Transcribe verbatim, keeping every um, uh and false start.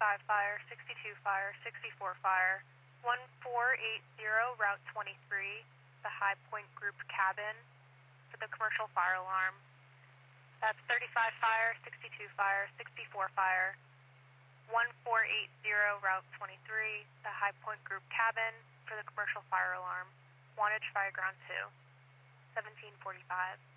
thirty-five fire, sixty-two fire, sixty-four fire, one four eight zero, Route twenty-three, the High Point Group cabin for the commercial fire alarm. That's thirty-five fire, sixty-two fire, sixty-four fire, one four eight zero, Route twenty-three, the High Point Group cabin for the commercial fire alarm. Wantage Fire Ground two, seventeen forty-five.